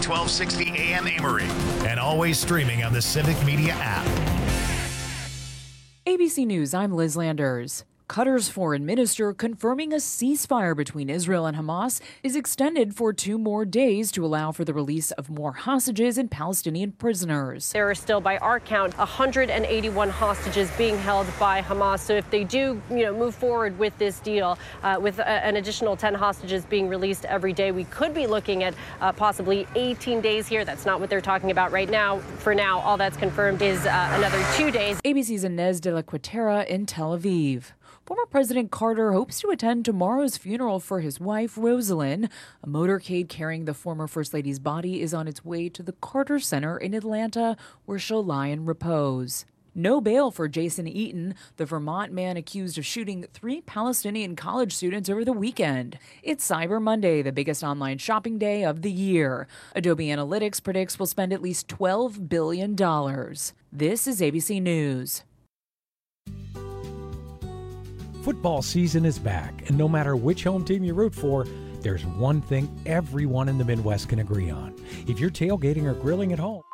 1260 AM Amory, and always streaming on the Civic Media app. ABC News, I'm Liz Landers. Qatar's foreign minister confirming a ceasefire between Israel and Hamas is extended for 2 more days to allow for the release of more hostages and Palestinian prisoners. There are still, by our count, 181 hostages being held by Hamas. So if they do, move forward with this deal, with an additional 10 hostages being released every day, we could be looking at possibly 18 days here. That's not what they're talking about right now. For now, all that's confirmed is another 2 days. ABC's Inez de la Quatera in Tel Aviv. Former President Carter hopes to attend tomorrow's funeral for his wife, Rosalind. A motorcade carrying the former First Lady's body is on its way to the Carter Center in Atlanta, where she'll lie in repose. No bail for Jason Eaton, the Vermont man accused of shooting 3 Palestinian college students over the weekend. It's Cyber Monday, the biggest online shopping day of the year. Adobe Analytics predicts we'll spend at least $12 billion. This is ABC News. Football season is back, and no matter which home team you root for, there's one thing everyone in the Midwest can agree on. If you're tailgating or grilling at home.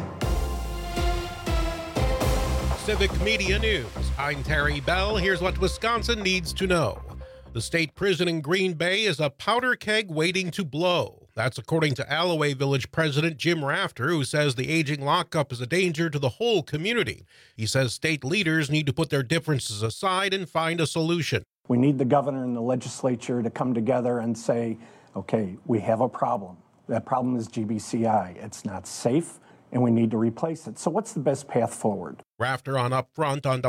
Civic Media News. I'm Terry Bell. Here's what Wisconsin needs to know. The state prison in Green Bay is a powder keg waiting to blow. That's according to Alloway Village President Jim Rafter, who says the aging lockup is a danger to the whole community. He says state leaders need to put their differences aside and find a solution. We need the governor and the legislature to come together and say, okay, we have a problem. That problem is GBCI. It's not safe, and we need to replace it. So what's the best path forward? Rafter on Upfront on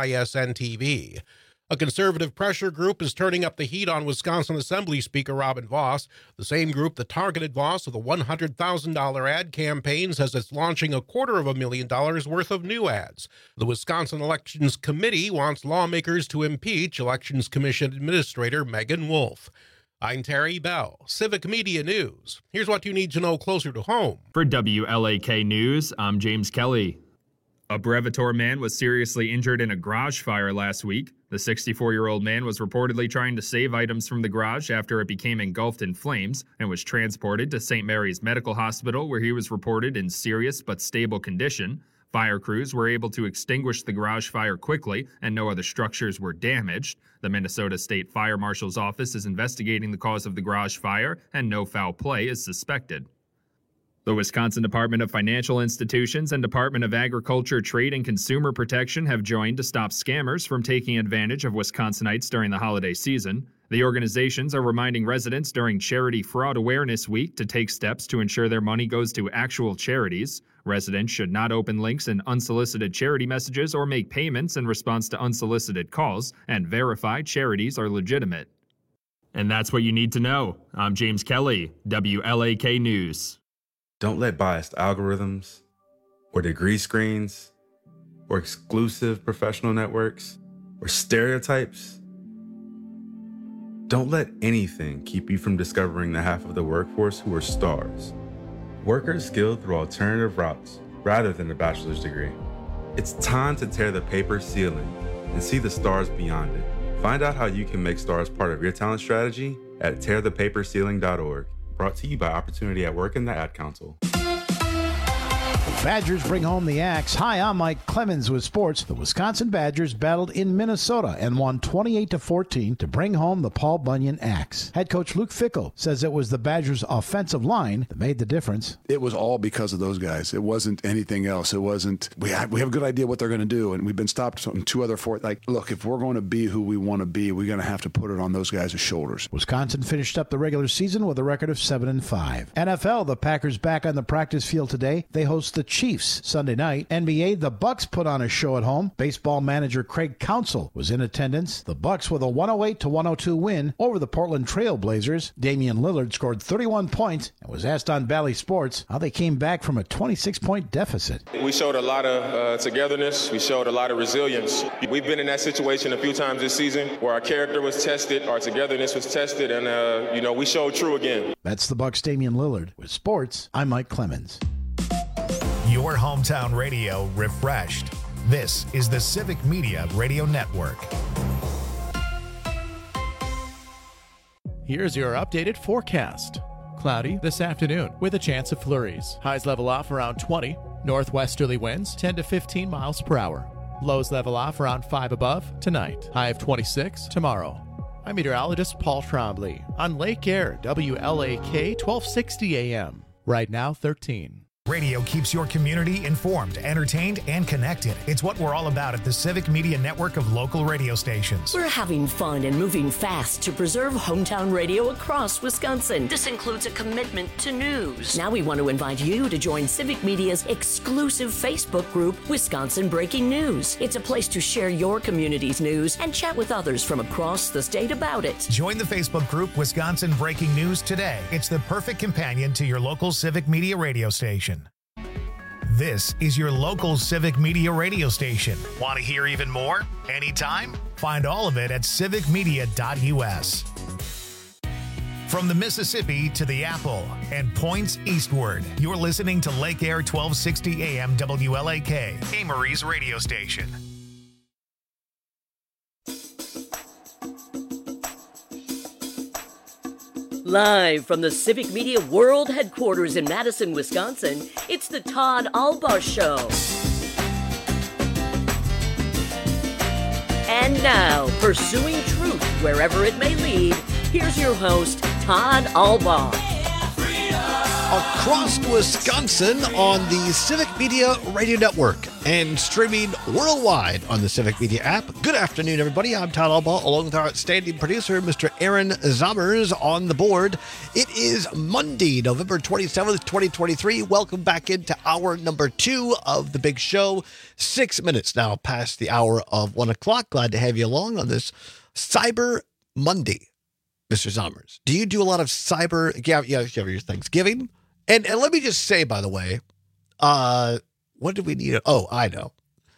WISN-TV. A conservative pressure group is turning up the heat on Wisconsin Assembly Speaker Robin Vos. The same group that targeted Vos with a $100,000 ad campaign says it's launching $250,000 worth of new ads. The Wisconsin Elections Committee wants lawmakers to impeach Elections Commission Administrator Megan Wolf. I'm Terry Bell, Civic Media News. Here's what you need to know closer to home. For WLAK News, I'm James Kelly. A Brevotor man was seriously injured in a garage fire last week. The 64-year-old man was reportedly trying to save items from the garage after it became engulfed in flames and was transported to St. Mary's Medical Hospital, where he was reported in serious but stable condition. Fire crews were able to extinguish the garage fire quickly, and no other structures were damaged. The Minnesota State Fire Marshal's office is investigating the cause of the garage fire, and no foul play is suspected. The Wisconsin Department of Financial Institutions and Department of Agriculture, Trade, and Consumer Protection have joined to stop scammers from taking advantage of Wisconsinites during the holiday season. The organizations are reminding residents during Charity Fraud Awareness Week to take steps to ensure their money goes to actual charities. Residents should not open links in unsolicited charity messages or make payments in response to unsolicited calls, and verify charities are legitimate. And that's what you need to know. I'm James Kelly, WLAK News. Don't let biased algorithms, or degree screens, or exclusive professional networks, or stereotypes. Don't let anything keep you from discovering the half of the workforce who are stars. Workers skilled through alternative routes rather than a bachelor's degree. It's time to tear the paper ceiling and see the stars beyond it. Find out how you can make stars part of your talent strategy at tearthepaperceiling.org. Brought to you by Opportunity at Work and the Ad Council. Badgers bring home the axe. Hi, I'm Mike Clemens with sports. The Wisconsin Badgers battled in Minnesota and won 28-14 to bring home the Paul Bunyan axe. Head coach Luke Fickell says it was the Badgers' offensive line that made the difference. It was all because of those guys. It wasn't anything else. It wasn't, we have a good idea what they're going to do, and we've been stopped on 2 other fourth. Look, if we're going to be who we want to be, we're going to have to put it on those guys' shoulders. Wisconsin finished up the regular season with a record of 7-5. NFL, the Packers back on the practice field today. They host the Chiefs Sunday night. NBA, the Bucks put on a show at home. Baseball manager Craig Counsell was in attendance. The Bucks with a 108-102 win over the Portland Trail Blazers. Damian Lillard scored 31 points and was asked on Bally Sports how they came back from a 26-point deficit. We showed a lot of togetherness. We showed a lot of resilience. We've been in that situation a few times this season where our character was tested, our togetherness was tested, and we showed true again. That's the Bucks' Damian Lillard. With sports, I'm Mike Clemens. Your hometown radio refreshed. This is the Civic Media Radio Network. Here's your updated forecast. Cloudy this afternoon with a chance of flurries. Highs level off around 20. Northwesterly winds 10 to 15 miles per hour. Lows level off around 5 above tonight. High of 26 tomorrow. I'm meteorologist Paul Trombley on Lake Air, WLAK 1260 AM. Right now, 13. Radio keeps your community informed, entertained, and connected. It's what we're all about at the Civic Media Network of local radio stations. We're having fun and moving fast to preserve hometown radio across Wisconsin. This includes a commitment to news. Now we want to invite you to join Civic Media's exclusive Facebook group, Wisconsin Breaking News. It's a place to share your community's news and chat with others from across the state about it. Join the Facebook group, Wisconsin Breaking News, today. It's the perfect companion to your local Civic Media radio station. This is your local Civic Media radio station. Want to hear even more? Anytime? Find all of it at civicmedia.us. From the Mississippi to the Apple and points eastward, you're listening to Lake Air 1260 AM WLAK, Amory's radio station. Live from the Civic Media World Headquarters in Madison, Wisconsin, it's the Todd Albaugh Show. And now, pursuing truth wherever it may lead, here's your host, Todd Albaugh. Across Wisconsin on the Civic Media Radio Network and streaming worldwide on the Civic Media app. Good afternoon, everybody. I'm Todd Albaugh, along with our outstanding producer, Mr. Aaron Zommers, on the board. It is Monday, November 27th, 2023. Welcome back into hour number 2 of the big show. 6 minutes now past the hour of 1 o'clock. Glad to have you along on this Cyber Monday. Mr. Zommers, do you do a lot of cyber? Yeah, you have your Thanksgiving. And let me just say, by the way, what did we need? Oh, I know.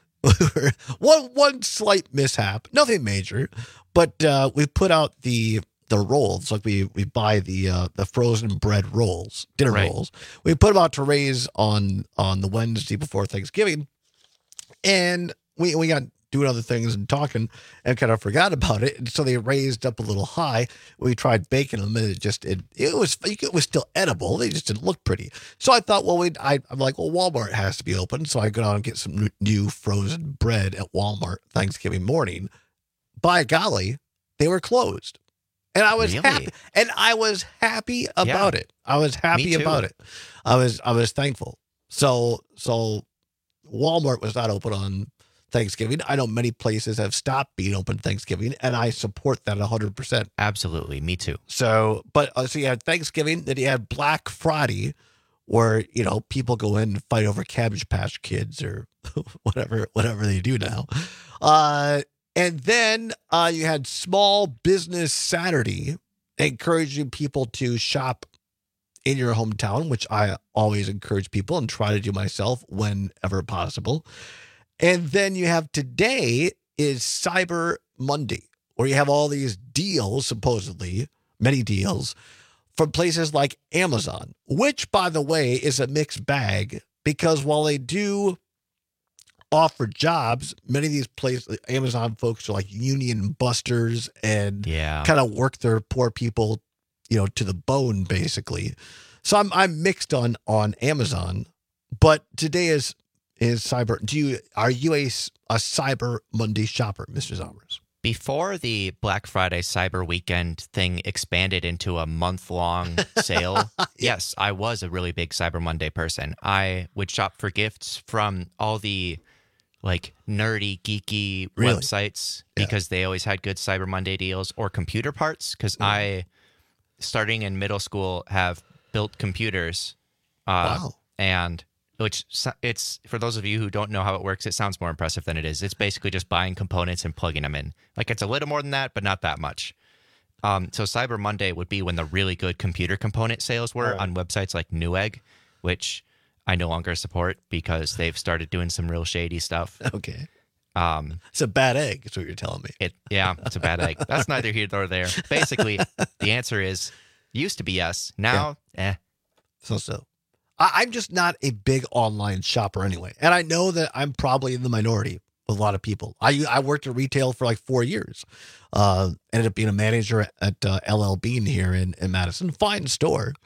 one slight mishap, nothing major, but we put out the rolls, like we buy the frozen bread rolls, dinner rolls. We put them out to raise on the Wednesday before Thanksgiving, and we got doing other things and talking and kind of forgot about it. And so they raised up a little high. We tried baking them and it was still edible. They just didn't look pretty. So I thought, well, I'm like, well, Walmart has to be open. So I go down and get some new frozen bread at Walmart Thanksgiving morning. By golly, they were closed. And I was happy. And I was happy about it. I was happy about it. I was thankful. So Walmart was not open on Thanksgiving. I know many places have stopped being open Thanksgiving, and I support that 100%. Absolutely. Me too. So you had Thanksgiving, then you had Black Friday, where, people go in and fight over Cabbage Patch Kids or whatever they do now. And then you had Small Business Saturday, encouraging people to shop in your hometown, which I always encourage people and try to do myself whenever possible. And then you have today is Cyber Monday, where you have all these deals, supposedly, many deals, from places like Amazon, which, by the way, is a mixed bag, because while they do offer jobs, many of these places, Amazon folks are like union busters and kind of work their poor people, to the bone, basically. So I'm mixed on Amazon, but today is Cyber. Are you a Cyber Monday shopper, Mr. Zommers? Before the Black Friday Cyber Weekend thing expanded into a month-long sale, yes, I was a really big Cyber Monday person. I would shop for gifts from all the nerdy, geeky websites because they always had good Cyber Monday deals, or computer parts, because I, starting in middle school, have built computers. Wow. And it's, for those of you who don't know how it works, it sounds more impressive than it is. It's basically just buying components and plugging them in. It's a little more than that, but not that much. So Cyber Monday would be when the really good computer component sales were on websites like Newegg, which I no longer support because they've started doing some real shady stuff. Okay. It's a bad egg, is what you're telling me. It's a bad egg. That's neither here nor there. Basically, the answer is used to be yes. Now, So. I'm just not a big online shopper anyway. And I know that I'm probably in the minority with a lot of people. I worked in retail for 4 years. Ended up being a manager at LL Bean here in Madison. Fine store.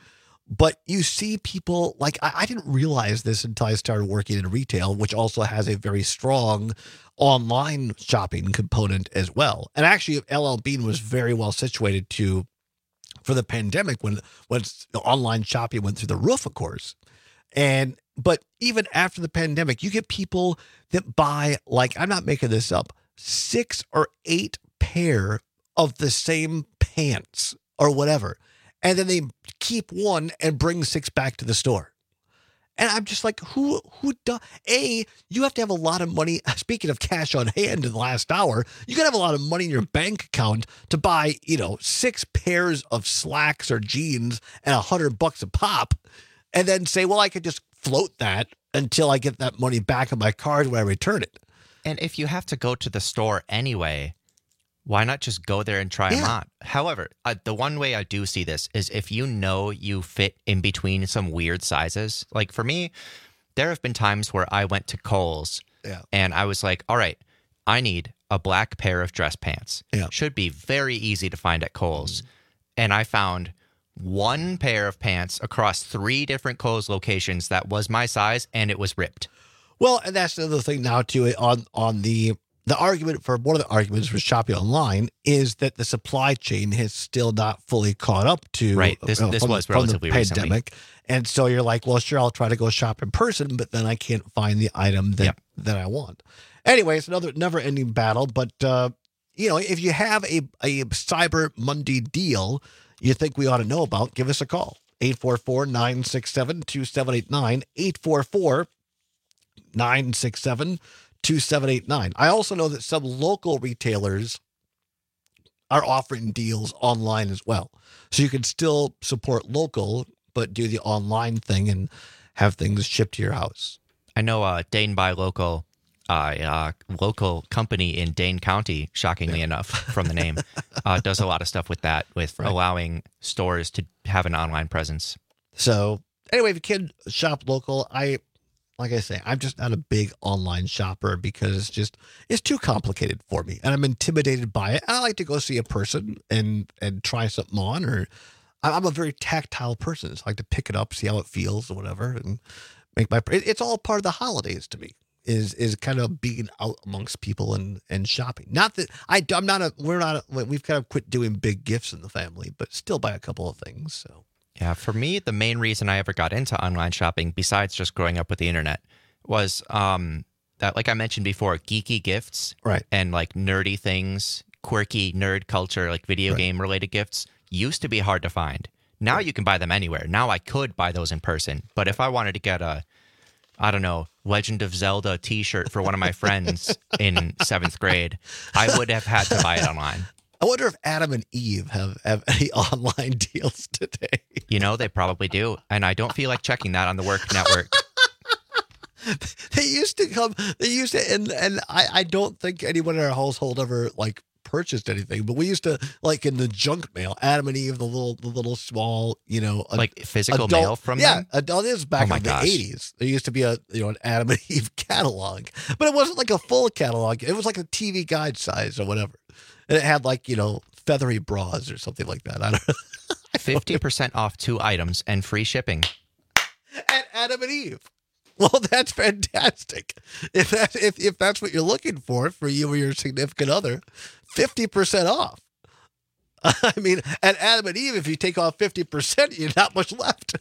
But you see people like I didn't realize this until I started working in retail, which also has a very strong online shopping component as well. And actually, LL Bean was very well situated for the pandemic when online shopping went through the roof, of course. But even after the pandemic, you get people that buy, like, I'm not making this up, 6 or 8 pair of the same pants or whatever. And then they keep one and bring 6 back to the store. And I'm just like, who does? You have to have a lot of money. Speaking of cash on hand in the last hour, you got to have a lot of money in your bank account to buy, 6 pairs of slacks or jeans and $100 a pop. And then say, well, I could just float that until I get that money back on my card when I return it. And if you have to go to the store anyway, why not just go there and try them on? However, the one way I do see this is if you fit in between some weird sizes. Like for me, there have been times where I went to Kohl's and I was like, all right, I need a black pair of dress pants. Yeah. Should be very easy to find at Kohl's. And I found one pair of pants across 3 different Kohl's locations that was my size, and it was ripped. Well, and that's the other thing now, too, on the argument for one of the arguments for shopping online is that the supply chain has still not fully caught up to this was relatively from the pandemic. Recently. And so you're like, well, sure, I'll try to go shop in person, but then I can't find the item that I want. Anyway, it's another never-ending battle, but if you have a Cyber Monday deal you think we ought to know about, give us a call. 844-967-2789, 844-967-2789. I also know that some local retailers are offering deals online as well. So you can still support local, but do the online thing and have things shipped to your house. I know Dane Buy Local, local company in Dane County, shockingly enough from the name, does a lot of stuff with that, allowing stores to have an online presence. So anyway, if you can shop local, like I say, I'm just not a big online shopper because it's too complicated for me, and I'm intimidated by it. I like to go see a person and try something on, or I'm a very tactile person. So I like to pick it up, see how it feels, or whatever, and make my. It's all part of the holidays to me. Is kind of being out amongst people and shopping. Not that we've kind of quit doing big gifts in the family, but still buy a couple of things. So. Yeah, for me, the main reason I ever got into online shopping, besides just growing up with the internet, was that, like I mentioned before, geeky gifts, and like nerdy things, quirky nerd culture, like video game related gifts, used to be hard to find. Now you can buy them anywhere. Now I could buy those in person, but if I wanted to get Legend of Zelda t-shirt for one of my friends in 7th grade, I would have had to buy it online. I wonder if Adam and Eve have any online deals today. They probably do. And I don't feel like checking that on the work network. They used to, and I don't think anyone in our household ever purchased anything, but we used to, in the junk mail, Adam and Eve, the little small, physical adult, mail from them? Adult is back in the 80s. There used to be an Adam and Eve catalog, but it wasn't like a full catalog. It was like a TV guide size or whatever. And it had feathery bras or something like that. I don't know. 50% off 2 items and free shipping. At Adam and Eve. Well, that's fantastic. If that's what you're looking for you or your significant other, 50% off. I mean, at Adam and Eve, if you take off 50%, you're not much left.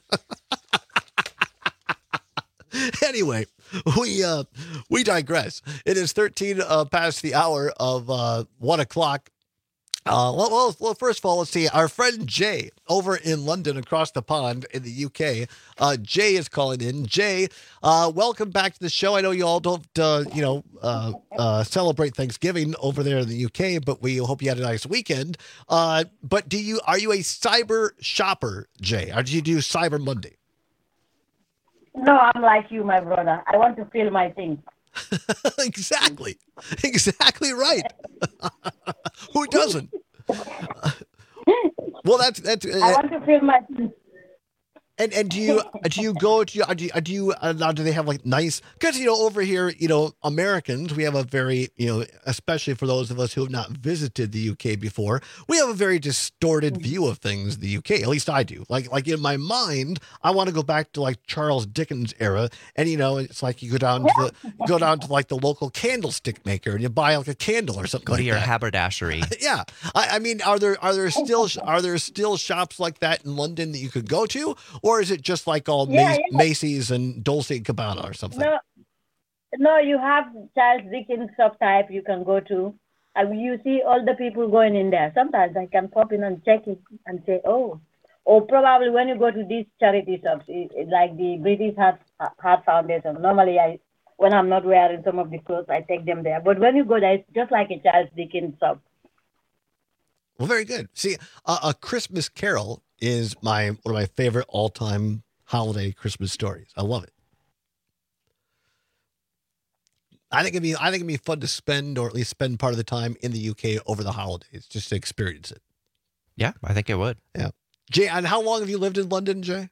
Anyway, we digress. It is 13 past the hour of 1 o'clock. Well, first of all, let's see. Our friend Jay over in London, across the pond in the UK. Jay is calling in. Jay, welcome back to the show. I know you all don't, celebrate Thanksgiving over there in the UK, but we hope you had a nice weekend. But are you a cyber shopper, Jay? Or do you do Cyber Monday? No, I'm like you, my brother. I want to feel my things. Exactly right. Who doesn't? Well, that's. I want to feel my things. And do you go now? Do they have like nice? Because over here, Americans, we have a very especially for those of us who have not visited the UK before, we have a very distorted view of things in the UK. At least I do. Like in my mind, I want to go back to like Charles Dickens era, and it's like you go down to like the local candlestick maker and you buy like a candle or something. Go to your haberdashery. Yeah, I mean, are there still shops like that in London that you could go to? Or is it just like all Macy's and Dolce & Gabbana or something? No, you have Charles Dickens subtype you can go to. You see all the people going in there. Sometimes I can pop in and check it and say, oh. Or probably when you go to these charity shops, like the British Heart Foundation, normally when I'm not wearing some of the clothes, I take them there. But when you go there, it's just like a Charles Dickens shop. Well, very good. See, A Christmas Carol is one of my favorite all-time holiday Christmas stories. I love it. I think it'd be fun to spend, or at least spend part of the time in the UK over the holidays, just to experience it. Yeah, I think it would. Yeah. Jay, and how long have you lived in London, Jay?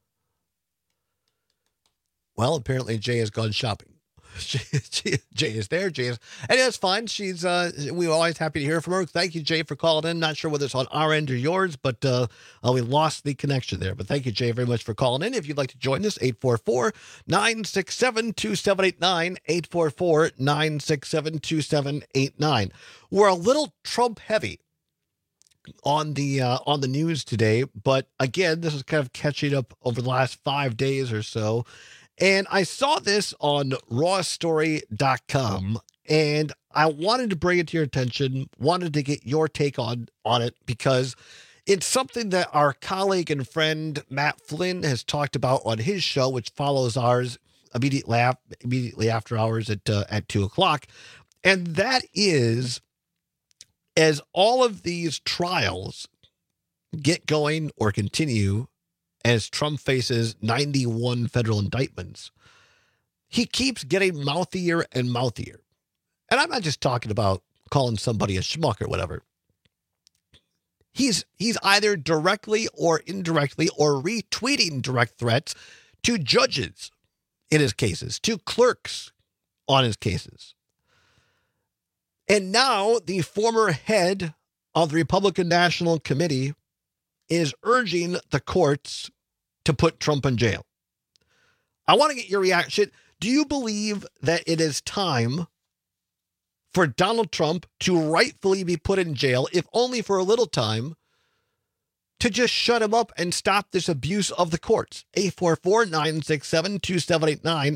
Well, apparently Jay has gone shopping. Jay is there. And that's fine. She's we're always happy to hear from her. Thank you, Jay, for calling in. Not sure whether it's on our end or yours, but we lost the connection there. But thank you, Jay, very much for calling in. If you'd like to join us, 844-967-2789, 844-967-2789. We're a little Trump heavy on the news today, but again, this is kind of catching up over the last 5 days or so. And I saw this on rawstory.com, and I wanted to bring it to your attention, wanted to get your take on it, because it's something that our colleague and friend Matt Flynn has talked about on his show, which follows ours immediately after ours at 2 o'clock. And that is, as all of these trials get going or continue, as Trump faces 91 federal indictments, he keeps getting mouthier and mouthier. And I'm not just talking about calling somebody a schmuck or whatever. He's either directly or indirectly or retweeting direct threats to judges in his cases, to clerks on his cases. And now the former head of the Republican National Committee is urging the courts to put Trump in jail. I want to get your reaction. Do you believe that it is time for Donald Trump to rightfully be put in jail, if only for a little time, to just shut him up and stop this abuse of the courts? 844-967-2789,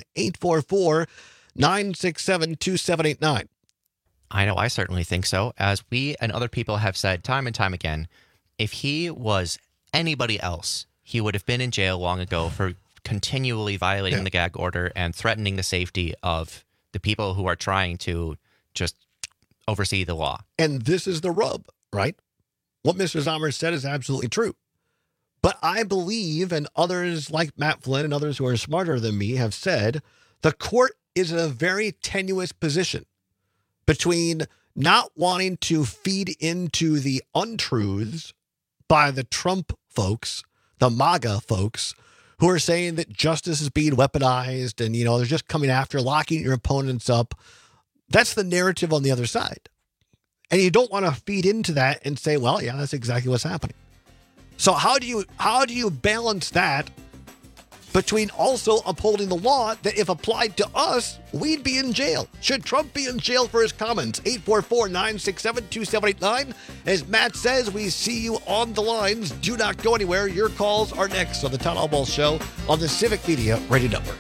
844-967-2789. I know I certainly think so. As we and other people have said time and time again, if he was anybody else, he would have been in jail long ago for continually violating the gag order and threatening the safety of the people who are trying to just oversee the law. And this is the rub, right? What Mr. Zomer said is absolutely true. But I believe, and others like Matt Flynn and others who are smarter than me have said, the court is in a very tenuous position between not wanting to feed into the untruths by the Trump folks, the MAGA folks, who are saying that justice is being weaponized and, they're just coming after, locking your opponents up. That's the narrative on the other side. And you don't want to feed into that and say, well, yeah, that's exactly what's happening. So how do you balance that between also upholding the law that if applied to us, we'd be in jail? Should Trump be in jail for his comments? 844-967-2789. As Matt says, we see you on the lines. Do not go anywhere. Your calls are next on the Town Hall Ball Show on the Civic Media Radio Network.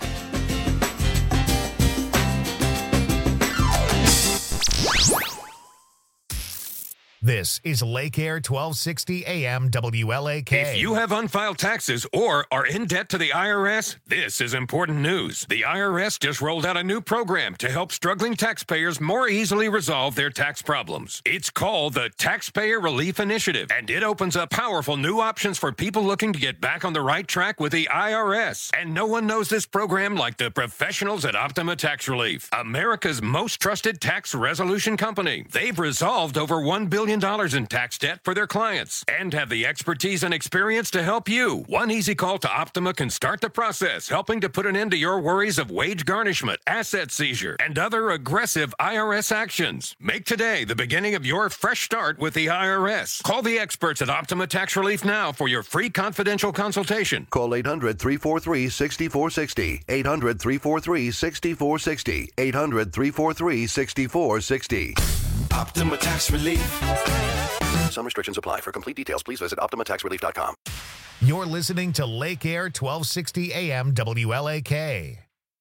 This is Lake Air 1260 AM WLAK. If you have unfiled taxes or are in debt to the IRS, this is important news. The IRS just rolled out a new program to help struggling taxpayers more easily resolve their tax problems. It's called the Taxpayer Relief Initiative, and it opens up powerful new options for people looking to get back on the right track with the IRS. And no one knows this program like the professionals at Optima Tax Relief, America's most trusted tax resolution company. They've resolved over $1 billion million in tax debt for their clients and have the expertise and experience to help you. One easy call to Optima can start the process, helping to put an end to your worries of wage garnishment, asset seizure, and other aggressive IRS actions. Make today the beginning of your fresh start with the IRS. Call the experts at Optima Tax Relief now for your free confidential consultation. Call 800-343-6460. 800-343-6460. 800-343-6460. Optima Tax Relief. Some restrictions apply. For complete details, please visit OptimaTaxRelief.com. You're listening to Lake Air 1260 AM WLAK.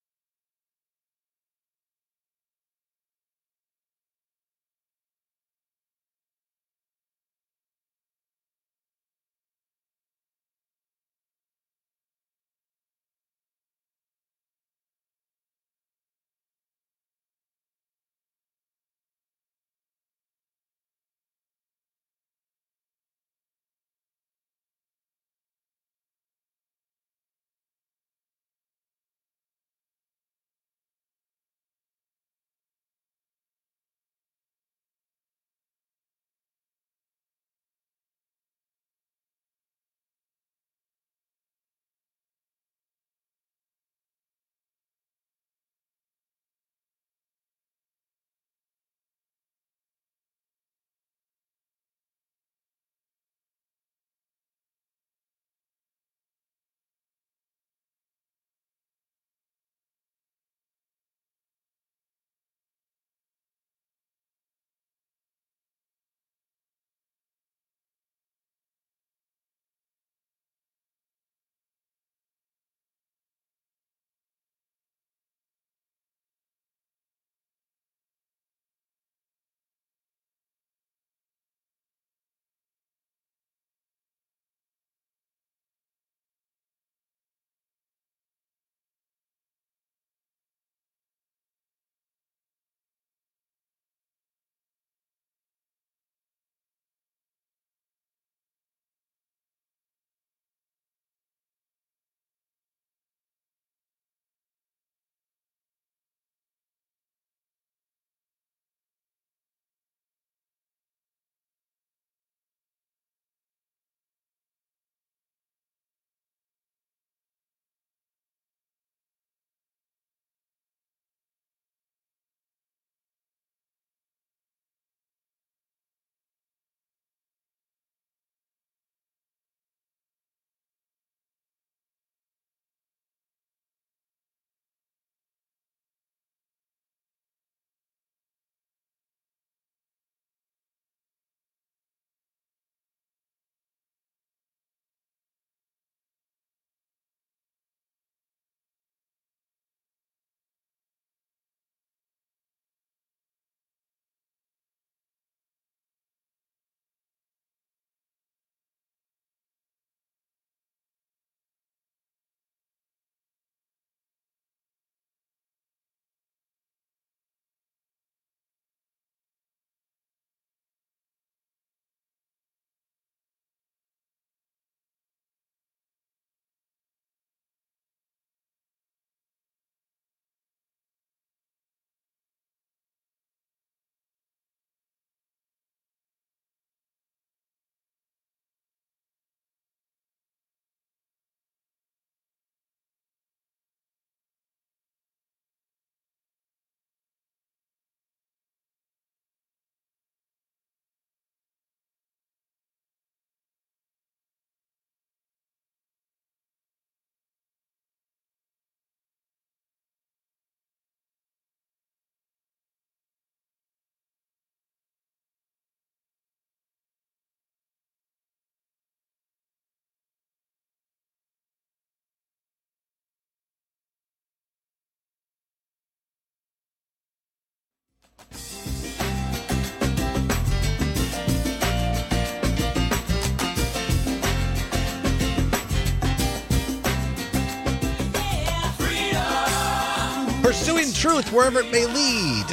Pursuing truth wherever it may lead.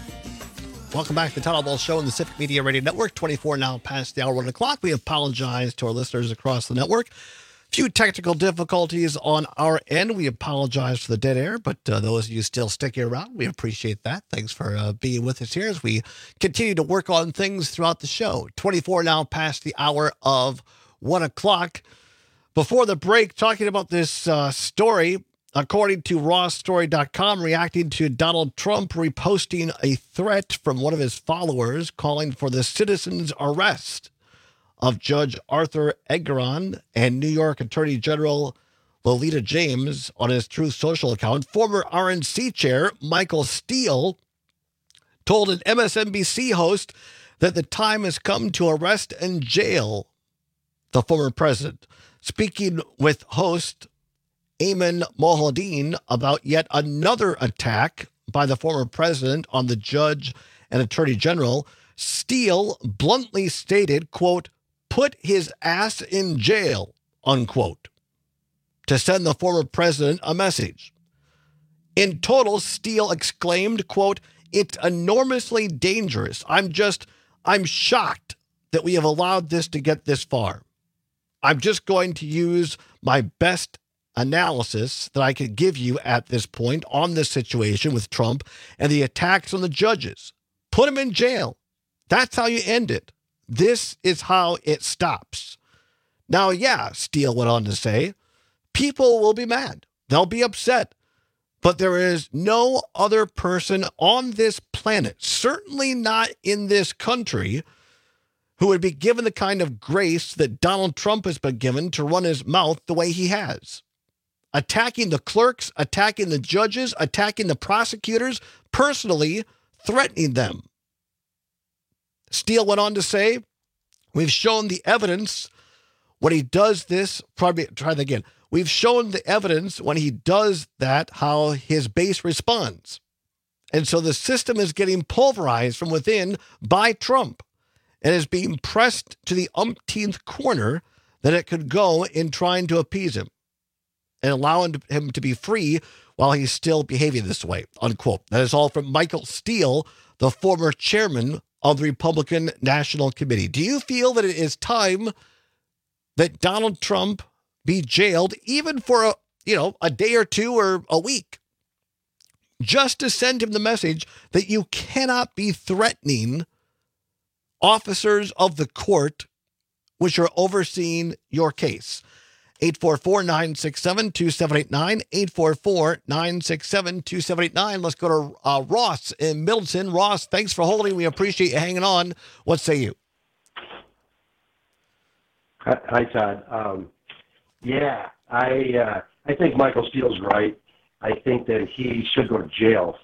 Welcome back to the Todd Ball Show on the Civic Media Radio Network. 24 now past the hour 1 o'clock. We apologize to our listeners across the network. Few technical difficulties on our end. We apologize for the dead air, but those of you still sticking around, we appreciate that. Thanks for being with us here as we continue to work on things throughout the show. 24 now past the hour of 1 o'clock. Before the break, talking about this story, according to rawstory.com, reacting to Donald Trump reposting a threat from one of his followers calling for the citizen's arrest of Judge Arthur Engoron and New York Attorney General Lolita James on his Truth Social account. Former RNC chair Michael Steele told an MSNBC host that the time has come to arrest and jail the former president. Speaking with host Ayman Mohyeldin about yet another attack by the former president on the judge and attorney general, Steele bluntly stated, quote, "Put his ass in jail," unquote, to send the former president a message. In total, Steele exclaimed, quote, "It's enormously dangerous. I'm shocked that we have allowed this to get this far. I'm just going to use my best analysis that I could give you at this point on this situation with Trump and the attacks on the judges. Put him in jail. That's how you end it. This is how it stops." Now, yeah, Steele went on to say, people will be mad. They'll be upset. But there is no other person on this planet, certainly not in this country, who would be given the kind of grace that Donald Trump has been given to run his mouth the way he has. Attacking the clerks, attacking the judges, attacking the prosecutors, personally threatening them. Steele went on to say, "We've shown the evidence when he does this." Try that again. "We've shown the evidence when he does that, how his base responds. And so the system is getting pulverized from within by Trump and is being pressed to the umpteenth corner that it could go in trying to appease him and allow him to be free while he's still behaving this way," unquote. That is all from Michael Steele, the former chairman of the Republican National Committee. Do you feel that it is time that Donald Trump be jailed even for a day or two or a week, just to send him the message that you cannot be threatening officers of the court which are overseeing your case? 844-967-2789, 844-967-2789. Let's go to Ross in Middleton. Ross, thanks for holding. We appreciate you hanging on. What say you? Hi, Todd. I think Michael Steele's right. I think that he should go to jail.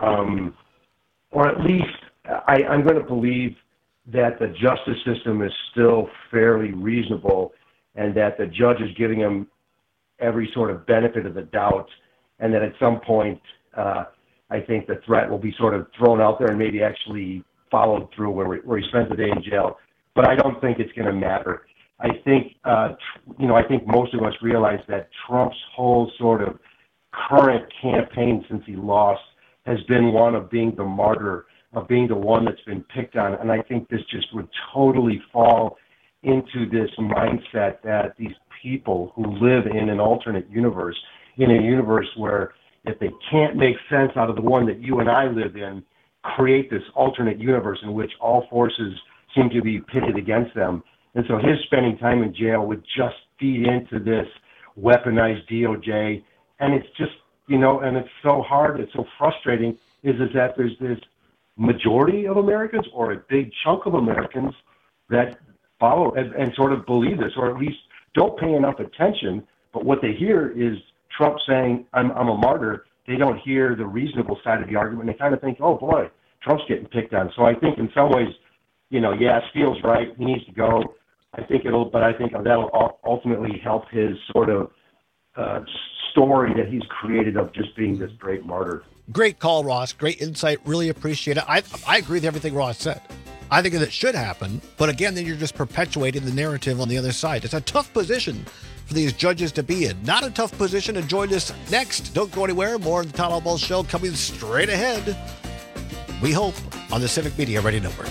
Or at least I'm going to believe that the justice system is still fairly reasonable and that the judge is giving him every sort of benefit of the doubt, and that at some point, I think the threat will be sort of thrown out there and maybe actually followed through where he spends the day in jail. But I don't think it's going to matter. I think, I think most of us realize that Trump's whole sort of current campaign since he lost has been one of being the martyr, of being the one that's been picked on. And I think this just would totally fall into this mindset that these people who live in an alternate universe, in a universe where if they can't make sense out of the one that you and I live in, create this alternate universe in which all forces seem to be pitted against them. And so his spending time in jail would just feed into this weaponized DOJ. And it's just, and it's so hard, it's so frustrating, is that there's this majority of Americans or a big chunk of Americans that follow and sort of believe this, or at least don't pay enough attention. But what they hear is Trump saying, I'm a martyr. They don't hear the reasonable side of the argument. They kind of think, oh, boy, Trump's getting picked on. So I think in some ways, Steele's right. He needs to go. I think that'll ultimately help his sort of story that he's created of just being this great martyr. Great call, Ross. Great insight. Really appreciate it. I agree with everything Ross said. I think that it should happen. But again, then you're just perpetuating the narrative on the other side. It's a tough position for these judges to be in. Not a tough position to join us next. Don't go anywhere. More of the Todd Albaugh Show coming straight ahead. We hope on the Civic Media Radio Network.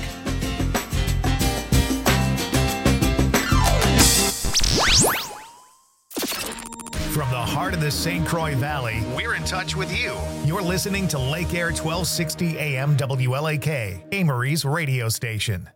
From the heart of the St. Croix Valley, we're in touch with you. You're listening to Lake Air 1260 AM WLAK, Amory's radio station.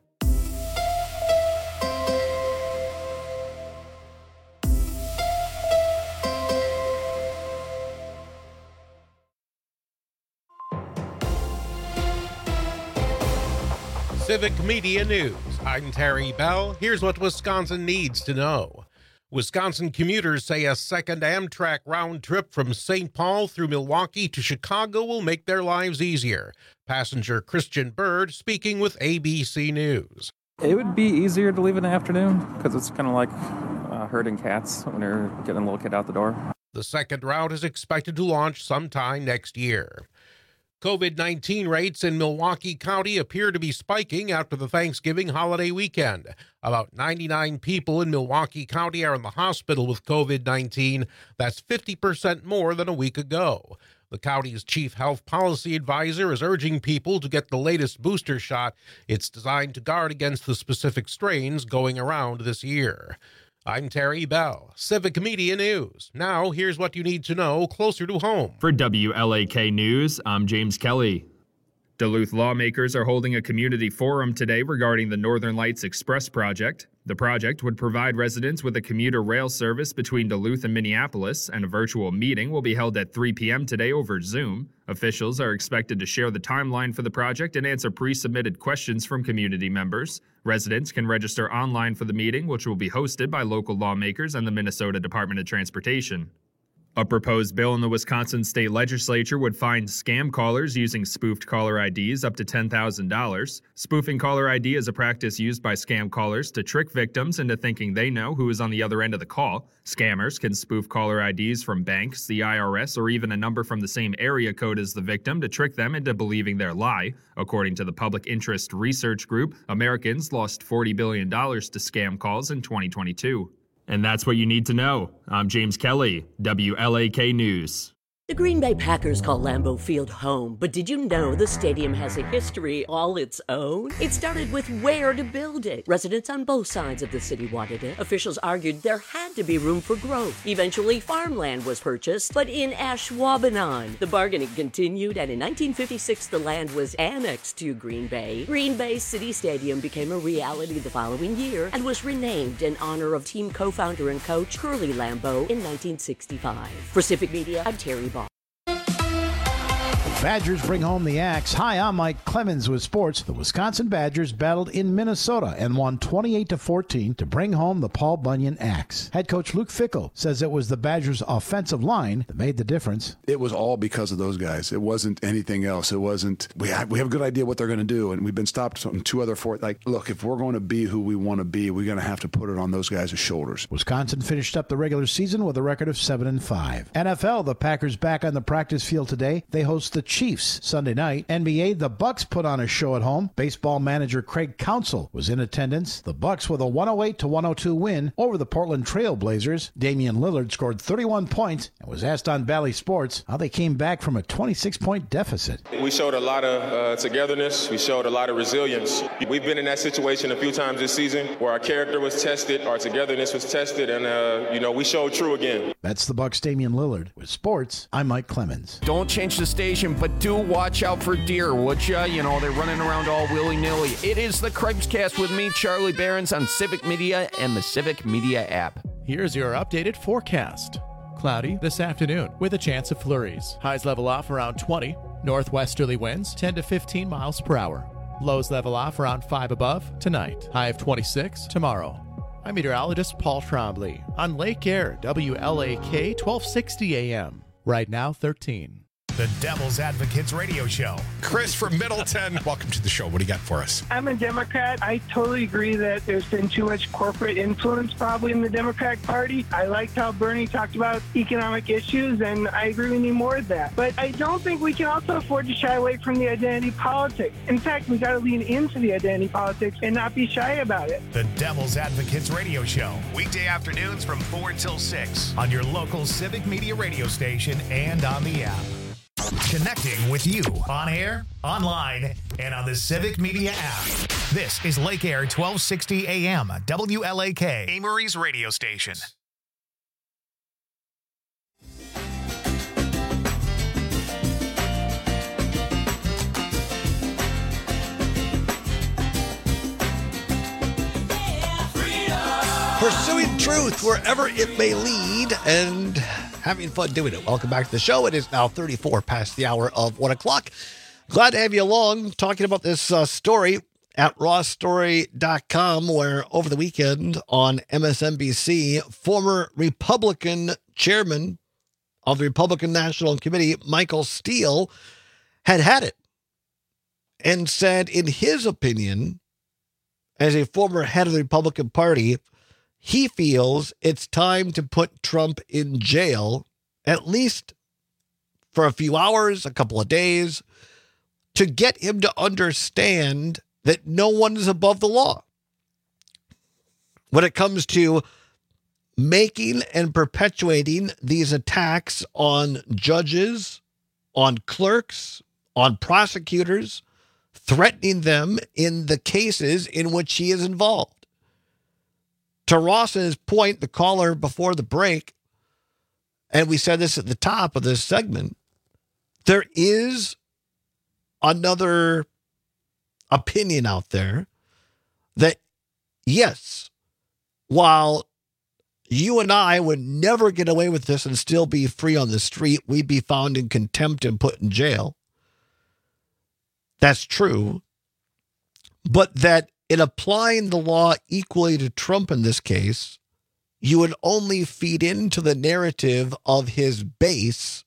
Civic Media News. I'm Terry Bell. Here's what Wisconsin needs to know. Wisconsin commuters say a second Amtrak round trip from St. Paul through Milwaukee to Chicago will make their lives easier. Passenger Christian Bird speaking with ABC News. It would be easier to leave in the afternoon because it's kind of like herding cats when you're getting a little kid out the door. The second route is expected to launch sometime next year. COVID-19 rates in Milwaukee County appear to be spiking after the Thanksgiving holiday weekend. About 99 people in Milwaukee County are in the hospital with COVID-19. That's 50% more than a week ago. The county's chief health policy advisor is urging people to get the latest booster shot. It's designed to guard against the specific strains going around this year. I'm Terry Bell, Civic Media News. Now, here's what you need to know closer to home. For WLAK News, I'm James Kelly. Duluth lawmakers are holding a community forum today regarding the Northern Lights Express project. The project would provide residents with a commuter rail service between Duluth and Minneapolis, and a virtual meeting will be held at 3 p.m. today over Zoom. Officials are expected to share the timeline for the project and answer pre-submitted questions from community members. Residents can register online for the meeting, which will be hosted by local lawmakers and the Minnesota Department of Transportation. A proposed bill in the Wisconsin state legislature would fine scam callers using spoofed caller IDs up to $10,000. Spoofing caller ID is a practice used by scam callers to trick victims into thinking they know who is on the other end of the call. Scammers can spoof caller IDs from banks, the IRS, or even a number from the same area code as the victim to trick them into believing their lie. According to the Public Interest Research Group, Americans lost $40 billion to scam calls in 2022. And that's what you need to know. I'm James Kelly, WLAK News. The Green Bay Packers call Lambeau Field home, but did you know the stadium has a history all its own? It started with where to build it. Residents on both sides of the city wanted it. Officials argued there had to be room for growth. Eventually, farmland was purchased, but in Ashwaubenon. The bargaining continued, and in 1956, the land was annexed to Green Bay. Green Bay City Stadium became a reality the following year and was renamed in honor of team co-founder and coach Curly Lambeau in 1965. For Civic Media, I'm Terry Ball. Badgers bring home the axe. Hi, I'm Mike Clemens with sports. The Wisconsin Badgers battled in Minnesota and won 28-14 to bring home the Paul Bunyan axe. Head coach Luke Fickell says it was the Badgers' offensive line that made the difference. It was all because of those guys. It wasn't anything else. It wasn't, we have a good idea what they're going to do, and we've been stopped on 2 other 4. Like, look, if we're going to be who we want to be, we're going to have to put it on those guys' shoulders. Wisconsin finished up the regular season with a record of 7-5. NFL, the Packers back on the practice field today. They host the Chiefs Sunday night. NBA, the Bucks put on a show at home. Baseball manager Craig Counsell was in attendance. The Bucks with a 108-102 win over the Portland Trail Blazers. Damian Lillard scored 31 points and was asked on Bally Sports how they came back from a 26-point deficit. We showed a lot of togetherness. We showed a lot of resilience. We've been in that situation a few times this season where our character was tested, our togetherness was tested, and we showed true again. That's the Bucks' Damian Lillard. With sports, I'm Mike Clemens. Don't change the station, but do watch out for deer, would ya? You know, they're running around all willy-nilly. It is the Craig's with me, Charlie Behrens, on Civic Media and the Civic Media app. Here's your updated forecast. Cloudy this afternoon with a chance of flurries. Highs level off around 20. Northwesterly winds 10 to 15 miles per hour. Lows level off around 5 above tonight. High of 26 tomorrow. I'm meteorologist Paul Trombley on Lake Air, WLAK 1260 AM. Right now, 13. The Devil's Advocates Radio Show. Chris from Middleton, welcome to the show. What do you got for us? I'm a Democrat. I totally agree that there's been too much corporate influence probably in the Democratic Party. I liked how Bernie talked about economic issues, and I agree we need more of that. But I don't think we can also afford to shy away from the identity politics. In fact, we got to lean into the identity politics and not be shy about it. The Devil's Advocates Radio Show. Weekday afternoons from 4 till 6 on your local Civic Media radio station and on the app. Connecting with you on air, online, and on the Civic Media app. This is Lake Air 1260 AM, WLAK, Amory's radio station. Pursuing truth wherever it may lead and having fun doing it. Welcome back to the show. It is now 34 past the hour of 1 o'clock. Glad to have you along talking about this story at rawstory.com, where over the weekend on MSNBC, former Republican chairman of the Republican National Committee, Michael Steele, had it and said, in his opinion, as a former head of the Republican Party, he feels it's time to put Trump in jail, at least for a few hours, a couple of days, to get him to understand that no one is above the law. When it comes to making and perpetuating these attacks on judges, on clerks, on prosecutors, threatening them in the cases in which he is involved. To Ross's point, the caller before the break, and we said this at the top of this segment, there is another opinion out there that, yes, while you and I would never get away with this and still be free on the street, we'd be found in contempt and put in jail. That's true. But that in applying the law equally to Trump in this case, you would only feed into the narrative of his base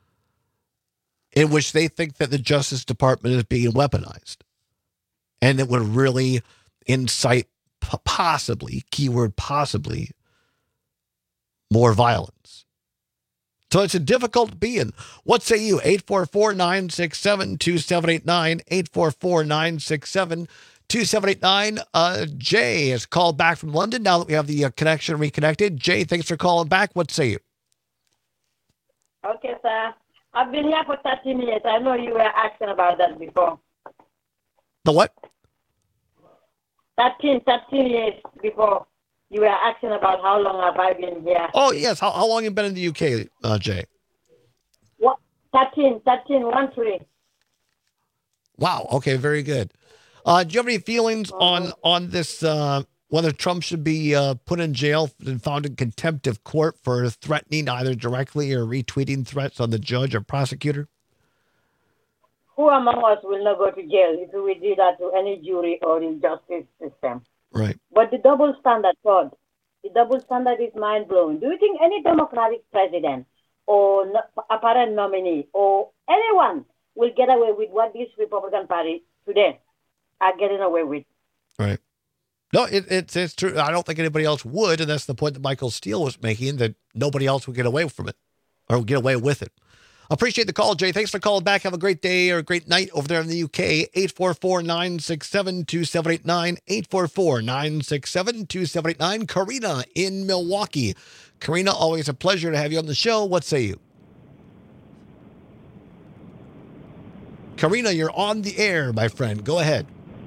in which they think that the Justice Department is being weaponized. And it would really incite possibly, keyword possibly, more violence. So it's a difficult being. What say you? 844-967-2789, 844-967-2789. Jay has called back from London now that we have the connection reconnected. Jay, thanks for calling back. What say you? Okay, sir. I've been here for 13 years. I know you were asking about that before. The what? 13 years before. You were asking about how long have I been here. Oh, yes. How long have you been in the UK, Jay? What? 13, 1 3. Wow. Okay, very good. Do you have any feelings on this, whether Trump should be put in jail and found in contempt of court for threatening either directly or retweeting threats on the judge or prosecutor? Who among us will not go to jail if we do that to any jury or the justice system? Right. But the double standard, Todd, the double standard is mind-blowing. Do you think any Democratic president or apparent nominee or anyone will get away with what this Republican Party today are getting away with? Right. No, it's true. I don't think anybody else would, and that's the point that Michael Steele was making, that nobody else would get away from it or get away with it. Appreciate the call, Jay. Thanks for calling back. Have a great day or a great night over there in the UK. 844-967-2789. 844-967-2789. Karina in Milwaukee. Karina, always a pleasure to have you on the show. What say you? Karina, you're on the air, my friend. Go ahead.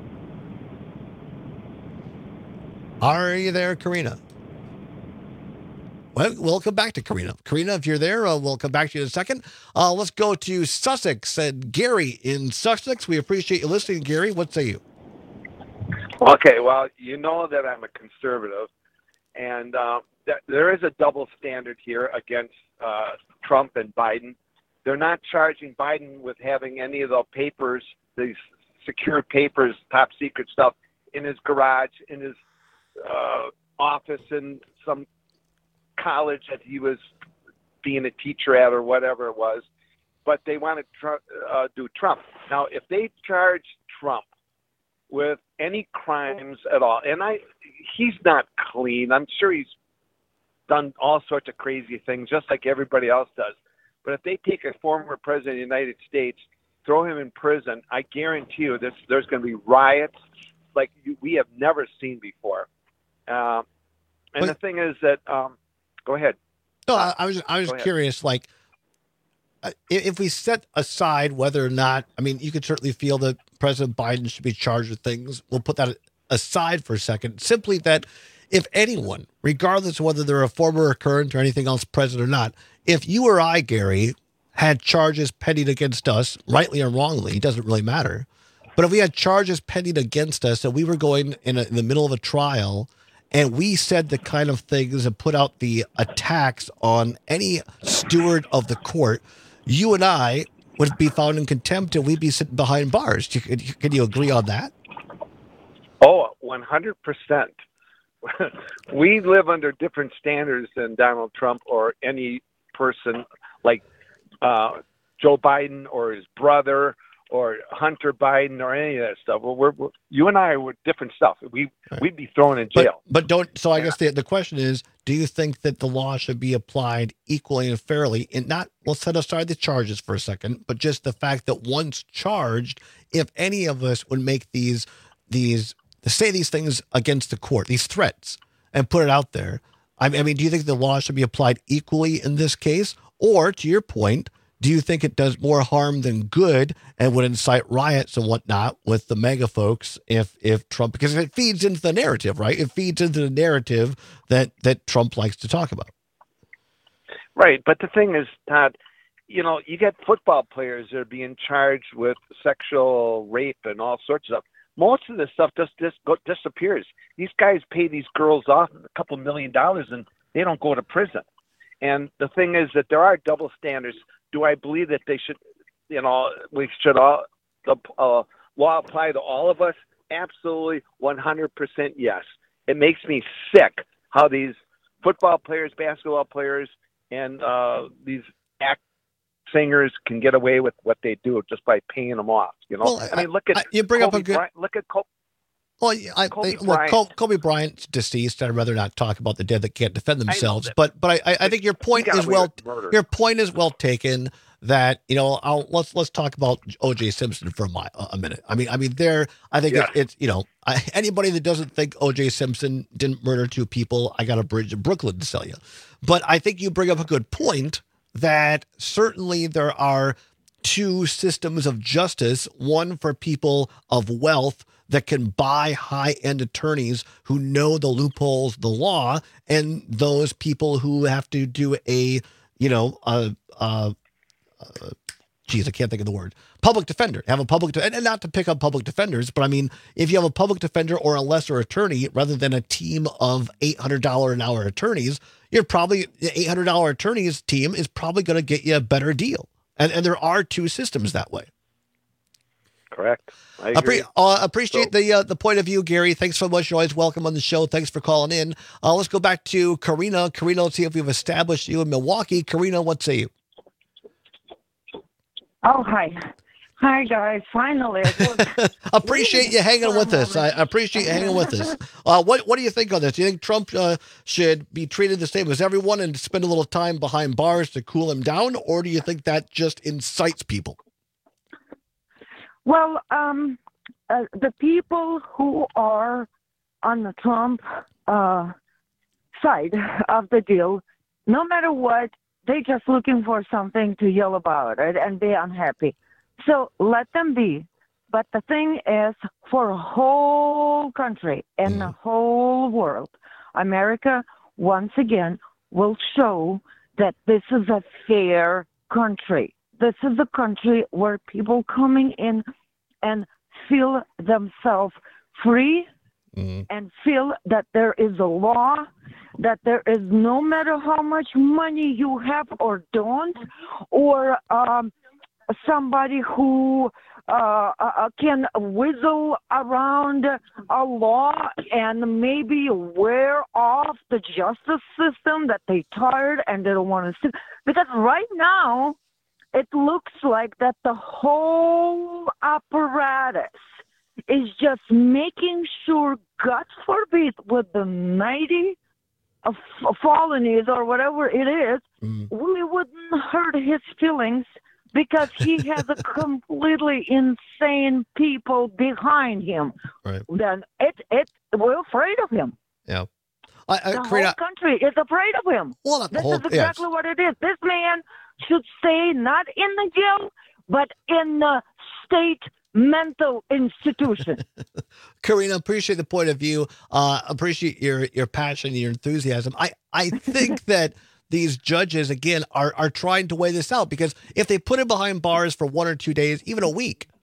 Are you there, Karina? Well, we'll come back to Karina. Karina, if you're there, we'll come back to you in a second. Let's go to Sussex and Gary in Sussex. We appreciate you listening, Gary. What say you? Okay, well, you know that I'm a conservative, and there is a double standard here against Trump and Biden. They're not charging Biden with having any of the papers, these secure papers, top secret stuff, in his garage, in his office, in some college that he was being a teacher at or whatever it was, but they want to do Trump. Now, if they charge Trump with any crimes at all, and he's not clean. I'm sure he's done all sorts of crazy things, just like everybody else does. But if they take a former president of the United States, throw him in prison, I guarantee you there's going to be riots like we have never seen before. The thing is that go ahead. No, I was curious, like, if we set aside whether or not, I mean, you could certainly feel that President Biden should be charged with things. We'll put that aside for a second. Simply that if anyone, regardless of whether they're a former or current or anything else present or not, if you or I, Gary, had charges pending against us, rightly or wrongly, it doesn't really matter. But if we had charges pending against us and we were going in the middle of a trial and we said the kind of things and put out the attacks on any steward of the court, you and I would be found in contempt and we'd be sitting behind bars. Can you agree on that? Oh, 100%. We live under different standards than Donald Trump or any person like Joe Biden or his brother or Hunter Biden or any of that stuff. We're you and I were different stuff. We'd be thrown in jail. But don't. So I guess the question is, do you think that the law should be applied equally and fairly? And not, let's set aside the charges for a second, but just the fact that once charged, if any of us would make say these things against the court, these threats, and put it out there, I mean, do you think the law should be applied equally in this case? Or, to your point, do you think it does more harm than good and would incite riots and whatnot with the MAGA folks if Trump, because it feeds into the narrative, right? It feeds into the narrative that Trump likes to talk about. Right. But the thing is, Todd, you get football players that are being charged with sexual rape and all sorts of stuff. Most of this stuff just disappears. These guys pay these girls off a couple $1 million and they don't go to prison. And the thing is that there are double standards. Do I believe that they should, we should all, the law apply to all of us? Absolutely, 100% yes. It makes me sick how these football players, basketball players, and these singers can get away with what they do just by paying them off. Well, I mean, look at you bring Kobe up a good. Bryant, look at Kobe. Well, Kobe Bryant's deceased. I'd rather not talk about the dead that can't defend themselves. But I think your point is well taken. That let's talk about O.J. Simpson for a minute. I mean, it's anybody that doesn't think O.J. Simpson didn't murder two people, I got a bridge in Brooklyn to sell you. But I think you bring up a good point that certainly there are two systems of justice: one for people of wealth that can buy high-end attorneys who know the loopholes of the law, and those people who have to do I can't think of the word. Public defender. Have a public and not to pick up public defenders, but I mean, if you have a public defender or a lesser attorney rather than a team of $800 an hour attorneys, the $800 attorneys team is probably going to get you a better deal. And there are two systems that way. Correct. I agree. Appreciate the point of view, Gary. Thanks so much. You're always welcome on the show. Thanks for calling in. Let's go back to Karina. Karina, let's see if we've established you in Milwaukee. Karina, what say you? Oh, hi. Hi, guys. Finally. Appreciate you hanging with us. I appreciate you hanging with us. What do you think on this? Do you think Trump should be treated the same as everyone and spend a little time behind bars to cool him down? Or do you think that just incites people? Well, the people who are on the Trump side of the deal, no matter what, they're just looking for something to yell about it and be unhappy. So let them be. But the thing is, for a whole country and the whole world, America, once again, will show that this is a fair country. This is a country where people coming in and feel themselves free and feel that there is a law, that there is, no matter how much money you have or don't, or somebody who can whistle around a law and maybe wear off the justice system that they tired and they don't want to see. Because right now, it looks like that the whole apparatus is just making sure, God forbid, with the 90 felonies or whatever it is, we wouldn't hurt his feelings because he has a completely insane people behind him. Right. Then we're afraid of him. Yeah. The whole country is afraid of him. Well, this is exactly what it is. This man should stay not in the jail, but in the state mental institution. Karina, appreciate the point of view. Appreciate your passion and your enthusiasm. I think that these judges, again, are trying to weigh this out, because if they put him behind bars for 1 or 2 days, even a week,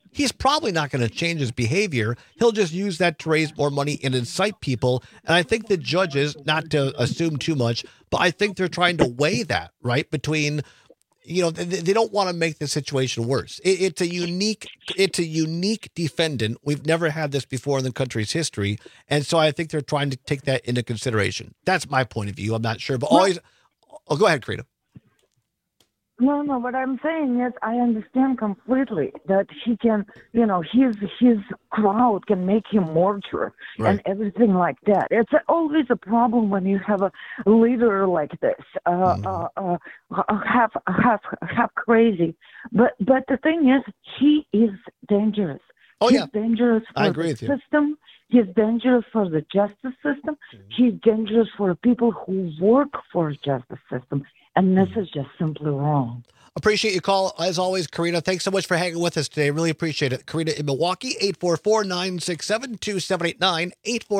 he's probably not going to change his behavior. He'll just use that to raise more money and incite people. And I think the judges, not to assume too much, but I think they're trying to weigh that, right, between, they don't want to make the situation worse. It's a unique defendant. We've never had this before in the country's history. And so I think they're trying to take that into consideration. That's my point of view. I'm not sure, but always, go ahead, Karina. No, what I'm saying is I understand completely that he can, his crowd can make him martyr and everything like that. It's always a problem when you have a leader like this, half crazy. But the thing is, he is dangerous. He's dangerous for the system. He's dangerous for the justice system. He's dangerous for people who work for the justice system. And this is just simply wrong. Appreciate your call, as always, Karina. Thanks so much for hanging with us today. Really appreciate it. Karina in Milwaukee, 844-967-2789,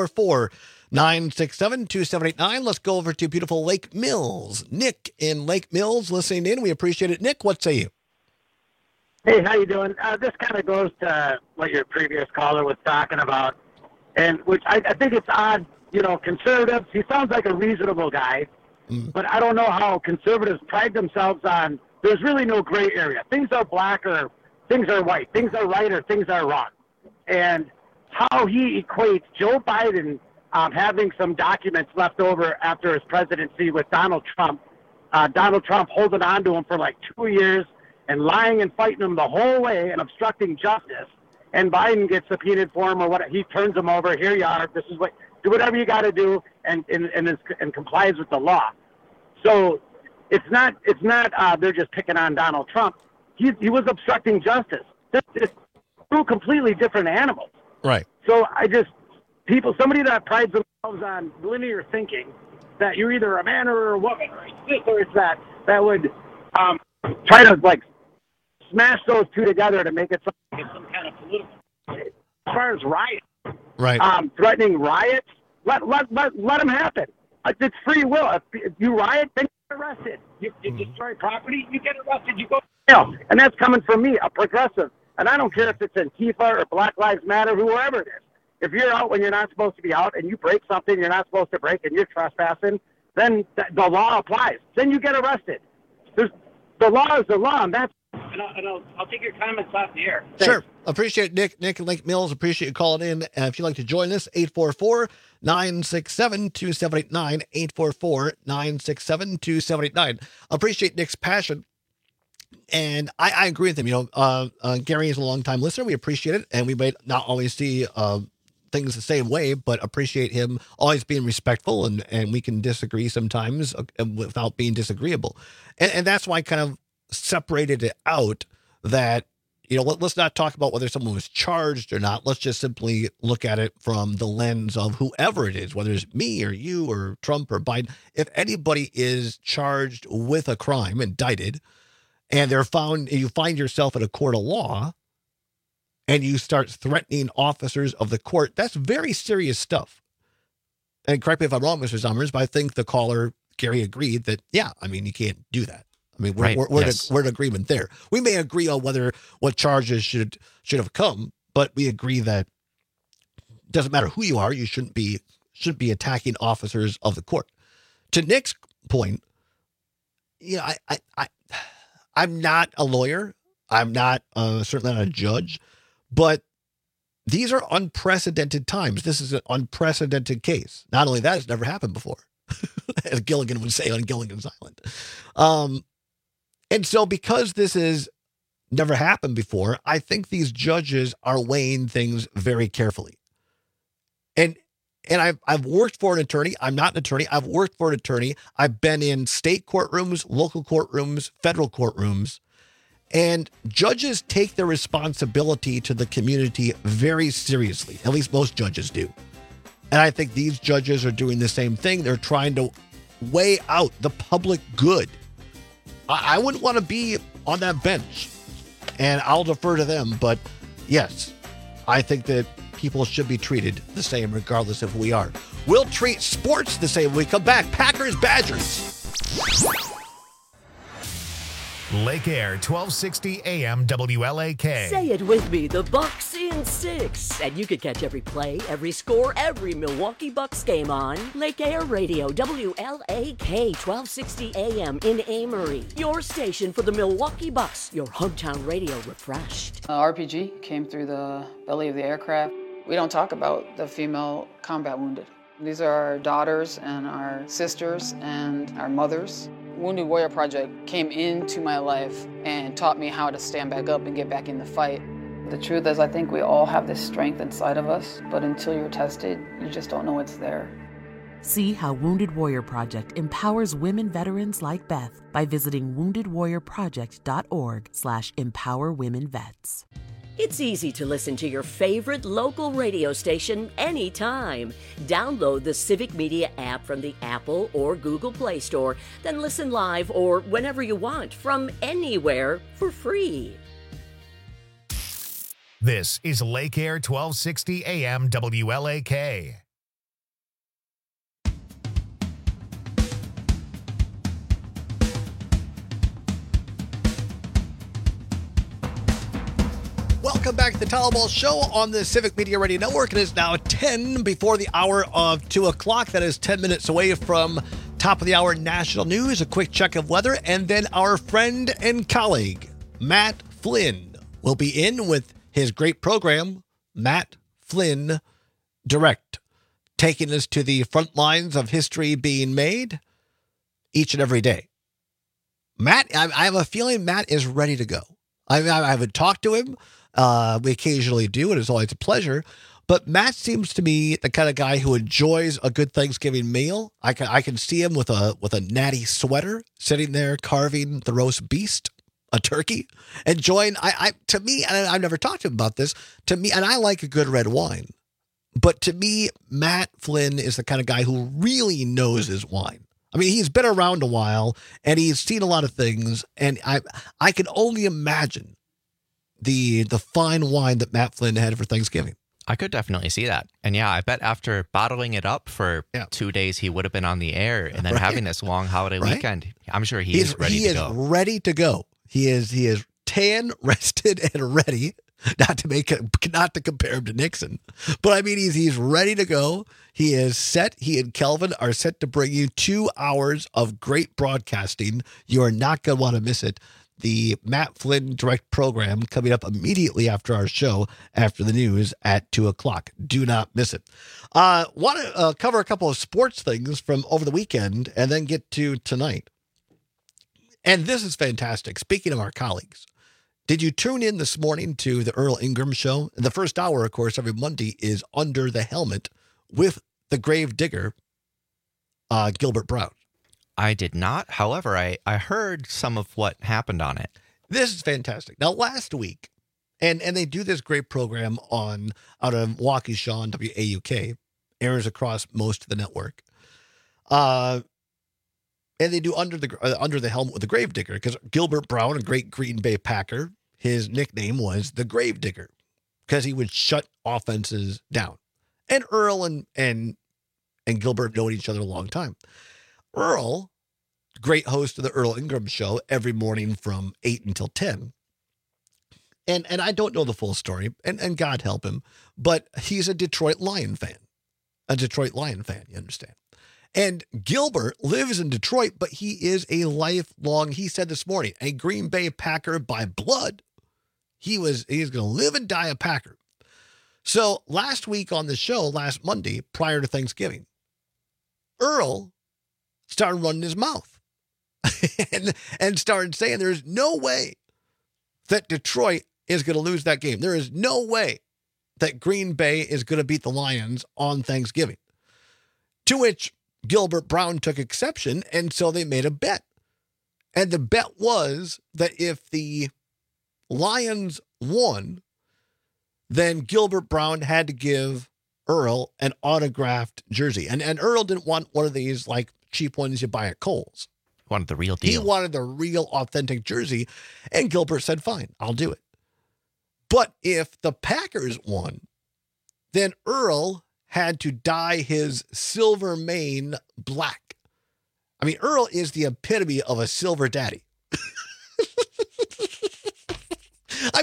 844-967-2789. Let's go over to beautiful Lake Mills. Nick in Lake Mills listening in. We appreciate it. Nick, what say you? Hey, how you doing? This kind of goes to what your previous caller was talking about, and which I think it's odd, conservatives. He sounds like a reasonable guy. But I don't know how conservatives pride themselves on there's really no gray area. Things are black or things are white. Things are right or things are wrong. And how he equates Joe Biden having some documents left over after his presidency with Donald Trump holding on to him for like 2 years and lying and fighting him the whole way and obstructing justice. And Biden gets subpoenaed for him or what? He turns him over. Here you are. This is what. Do whatever you got to do and complies with the law. So it's not they're just picking on Donald Trump. He was obstructing justice. It's two completely different animals. Right. So somebody that prides themselves on linear thinking, that you're either a man or a woman, or it's this or it's that would try to like smash those two together to make it some kind of political. As far as riots. Right. Threatening riots, let them happen. It's free will. If you riot, then you get arrested. You destroy property, you get arrested, you go to jail. And that's coming from me, a progressive. And I don't care if it's Antifa or Black Lives Matter, whoever it is. If you're out when you're not supposed to be out and you break something you're not supposed to break and you're trespassing, then the law applies. Then you get arrested. The law is the law, and that's. And I'll take your comments off the air. Thanks. Sure. Appreciate it, Nick in Lake Mills. Appreciate you calling in. If you'd like to join us, 844-967-2789, 844-967-2789. Appreciate Nick's passion. And I agree with him. Gary is a longtime listener. We appreciate it. And we might not always see things the same way, but appreciate him always being respectful. And we can disagree sometimes without being disagreeable. And that's why I kind of separated it out that, let's not talk about whether someone was charged or not. Let's just simply look at it from the lens of whoever it is, whether it's me or you or Trump or Biden. If anybody is charged with a crime, indicted, and you find yourself in a court of law and you start threatening officers of the court, that's very serious stuff. And correct me if I'm wrong, Mr. Summers, but I think the caller, Gary, agreed that, you can't do that. I mean, we're in agreement there. We may agree on what charges should have come, but we agree that it doesn't matter who you are, you shouldn't be attacking officers of the court. To Nick's point, I'm not a lawyer. I'm not certainly not a judge, but these are unprecedented times. This is an unprecedented case. Not only that, it's never happened before, as Gilligan would say on Gilligan's Island. And so because this has never happened before, I think these judges are weighing things very carefully. And I've worked for an attorney. I'm not an attorney. I've worked for an attorney. I've been in state courtrooms, local courtrooms, federal courtrooms, and judges take their responsibility to the community very seriously. At least most judges do. And I think these judges are doing the same thing. They're trying to weigh out the public good. I wouldn't want to be on that bench, and I'll defer to them. But yes, I think that people should be treated the same regardless of who we are. We'll treat sports the same when we come back. Packers, Badgers. Lake Air, 1260 AM WLAK. Say it with me, the Bucks in 6. And you could catch every play, every score, every Milwaukee Bucks game on Lake Air Radio, WLAK, 1260 AM in Amory. Your station for the Milwaukee Bucks, your hometown radio refreshed. RPG came through the belly of the aircraft. We don't talk about the female combat wounded. These are our daughters and our sisters and our mothers. Wounded Warrior Project came into my life and taught me how to stand back up and get back in the fight. The truth is, I think we all have this strength inside of us, but until you're tested, you just don't know it's there. See how Wounded Warrior Project empowers women veterans like Beth by visiting woundedwarriorproject.org/empowerwomenvets. It's easy to listen to your favorite local radio station anytime. Download the Civic Media app from the Apple or Google Play Store, then listen live or whenever you want from anywhere for free. This is Lake Air, 1260 AM WLAK. Welcome back to the Tyler Ball Show on the Civic Media Radio Network. It is now 10 before the hour of 2 o'clock. That is 10 minutes away from top of the hour national news, a quick check of weather, and then our friend and colleague, Matt Flynn, will be in with his great program, Matt Flynn Direct, taking us to the front lines of history being made each and every day. Matt, I have a feeling Matt is ready to go. I haven't talked to him. We occasionally do, and it's always a pleasure. But Matt seems to be the kind of guy who enjoys a good Thanksgiving meal. I can see him with a natty sweater, sitting there carving the roast beast, a turkey, enjoying. To me, and I've never talked to him about this. To me, and I like a good red wine, but to me, Matt Flynn is the kind of guy who really knows his wine. I mean, he's been around a while, and he's seen a lot of things, and I can only imagine the fine wine that Matt Flynn had for Thanksgiving. I could definitely see that. And yeah, I bet after bottling it up for 2 days, he would have been on the air, and then having this long holiday weekend, I'm sure he is ready to go. He is ready to go. He is tan, rested, and ready. Not to compare him to Nixon, but I mean, he's ready to go. He is set. He and Kelvin are set to bring you 2 hours of great broadcasting. You are not going to want to miss it. The Matt Flynn Direct program coming up immediately after our show, after the news at 2 o'clock. Do not miss it. Want to cover a couple of sports things from over the weekend and then get to tonight. And this is fantastic. Speaking of our colleagues, did you tune in this morning to the Earl Ingram Show? The first hour, of course, every Monday is Under the Helmet with the grave digger, Gilbert Brown. I did not. However, I heard some of what happened on it. This is fantastic. Now, last week, and they do this great program out of Waukesha on WAUK, airs across most of the network. And they do Under the Helmet with the grave digger, because Gilbert Brown, a great Green Bay Packer, his nickname was the grave digger because he would shut offenses down. And Earl and Gilbert known each other a long time. Earl, great host of the Earl Ingram Show every morning from 8 until 10. And I don't know the full story, and God help him, but he's a Detroit Lion fan. A Detroit Lion fan, you understand. And Gilbert lives in Detroit, but he is a lifelong, he said this morning, a Green Bay Packer by blood. He's going to live and die a Packer. So last week on the show, last Monday, prior to Thanksgiving, Earl started running his mouth and started saying there's no way that Detroit is going to lose that game. There is no way that Green Bay is going to beat the Lions on Thanksgiving. To which Gilbert Brown took exception, and so they made a bet. And the bet was that if the Lions won, then Gilbert Brown had to give Earl an autographed jersey. And Earl didn't want one of these like cheap ones you buy at Kohl's. He wanted the real deal. He wanted the real authentic jersey. And Gilbert said, fine, I'll do it. But if the Packers won, then Earl had to dye his silver mane black. I mean, Earl is the epitome of a silver daddy.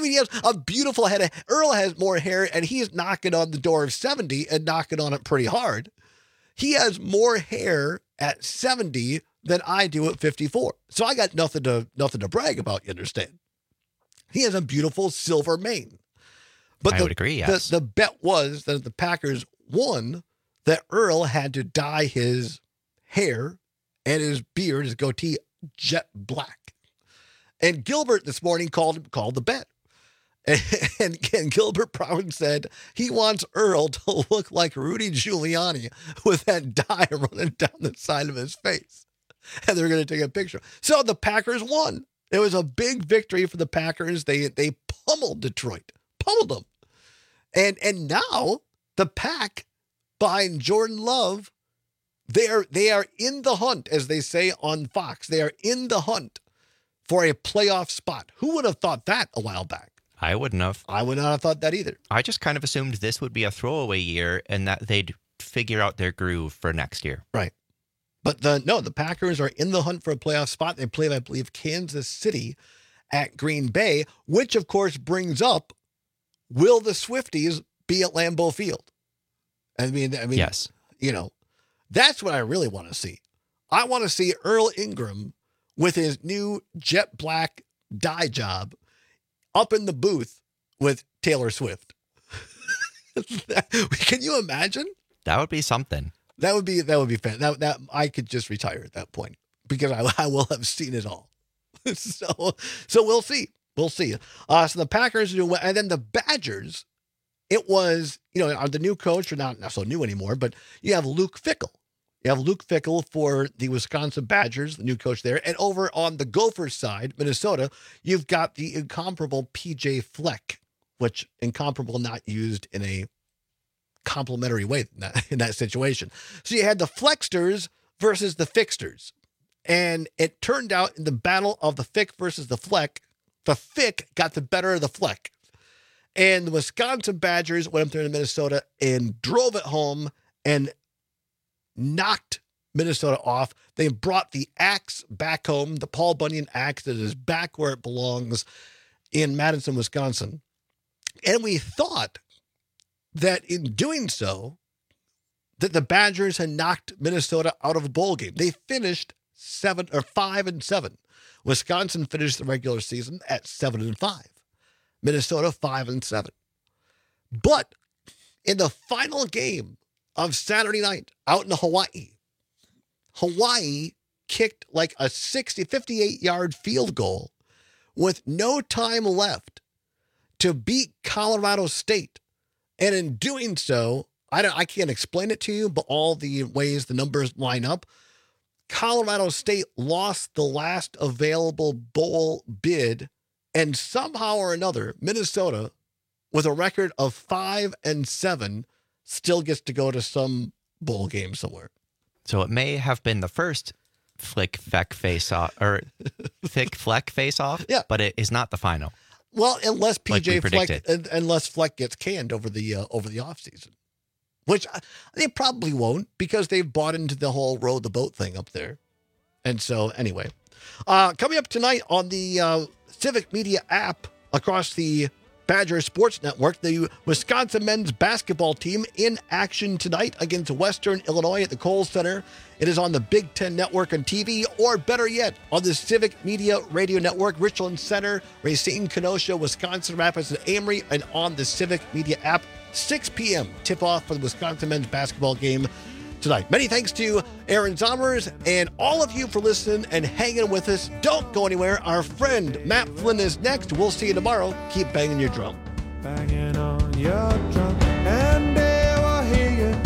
mean, he has a beautiful head. Earl has more hair, and he's knocking on the door of 70 and knocking on it pretty hard. He has more hair at 70 than I do at 54. So I got nothing to brag about, you understand? He has a beautiful silver mane. But I would agree, yes. The bet was that if the Packers won, that Earl had to dye his hair and his beard, his goatee, jet black. And Gilbert this morning called the bet. And Gilbert Brown said he wants Earl to look like Rudy Giuliani with that dye running down the side of his face. And they're going to take a picture. So the Packers won. It was a big victory for the Packers. They pummeled Detroit. Pummeled them. And now the Pack behind Jordan Love, they are in the hunt, as they say on Fox. They are in the hunt for a playoff spot. Who would have thought that a while back? I wouldn't have. I would not have thought that either. I just kind of assumed this would be a throwaway year and that they'd figure out their groove for next year. Right. But the Packers are in the hunt for a playoff spot. They play, I believe, Kansas City at Green Bay, which, of course, brings up, will the Swifties be at Lambeau Field? I mean, yes. You know, that's what I really want to see. I want to see Earl Ingram with his new jet black dye job up in the booth with Taylor Swift. Can you imagine? That would be something. That would be fun. That I could just retire at that point because I will have seen it all. So we'll see. We'll see. So the Packers do, and then the Badgers. It was, the new coach, or not so new anymore, but you have Luke Fickell. You have Luke Fickell for the Wisconsin Badgers, the new coach there. And over on the Gophers side, Minnesota, you've got the incomparable PJ Fleck, which incomparable not used in a complimentary way in that situation. So you had the Flexters versus the Fixters. And it turned out in the battle of the Fick versus the Fleck, the Fick got the better of the Fleck. And the Wisconsin Badgers went up there to Minnesota and drove it home and knocked Minnesota off. They brought the axe back home, the Paul Bunyan axe that is back where it belongs in Madison, Wisconsin. And we thought that in doing so, that the Badgers had knocked Minnesota out of a bowl game. They finished 5-7. Wisconsin finished the regular season at 7-5. Minnesota 5-7. But in the final game of Saturday night out in Hawaii kicked like a 58-yard field goal with no time left to beat Colorado State. And in doing so, I can't explain it to you, but all the ways the numbers line up, Colorado State lost the last available bowl bid, and somehow or another, Minnesota, with a record of 5-7, still gets to go to some bowl game somewhere. So it may have been the first Flick Fleck face-off, or Fick Fleck face-off, yeah, but it is not the final. Well, unless unless Fleck gets canned over the offseason, which they probably won't because they've bought into the whole row the boat thing up there. And so anyway, coming up tonight on the Civic Media app across the Badger Sports Network, the Wisconsin men's basketball team in action tonight against Western Illinois at the Kohl Center. It is on the Big Ten Network on TV, or better yet, on the Civic Media Radio Network, Richland Center, Racine, Kenosha, Wisconsin Rapids, and Amory, and on the Civic Media app. 6 p.m. tip-off for the Wisconsin men's basketball game tonight. Many thanks to Aaron Zommers and all of you for listening and hanging with us. Don't go anywhere. Our friend Matt Flynn is next. We'll see you tomorrow. Keep banging your drum. Banging on your drum, and they will hear you.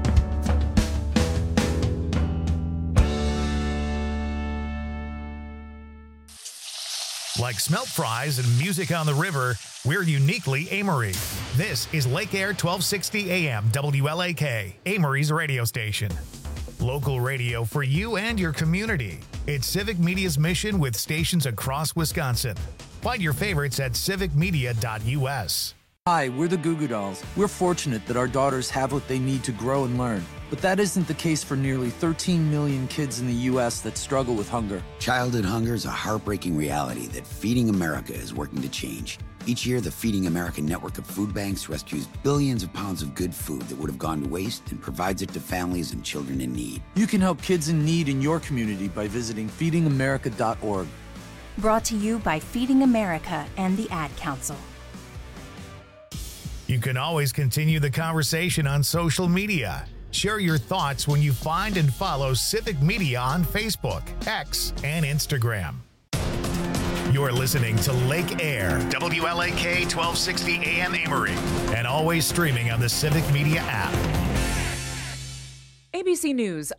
Like smelt fries and music on the river, we're uniquely Amory. This is Lake Air 1260 AM WLAK, Amory's radio station. Local radio for you and your community. It's Civic Media's mission with stations across Wisconsin. Find your favorites at civicmedia.us. Hi, we're the Goo Goo Dolls. We're fortunate that our daughters have what they need to grow and learn. But that isn't the case for nearly 13 million kids in the U.S. that struggle with hunger. Childhood hunger is a heartbreaking reality that Feeding America is working to change. Each year, the Feeding America network of food banks rescues billions of pounds of good food that would have gone to waste and provides it to families and children in need. You can help kids in need in your community by visiting feedingamerica.org. Brought to you by Feeding America and the Ad Council. You can always continue the conversation on social media. Share your thoughts when you find and follow Civic Media on Facebook, X, and Instagram. You're listening to Lake Air, WLAK 1260 AM Amory, and always streaming on the Civic Media app. ABC News,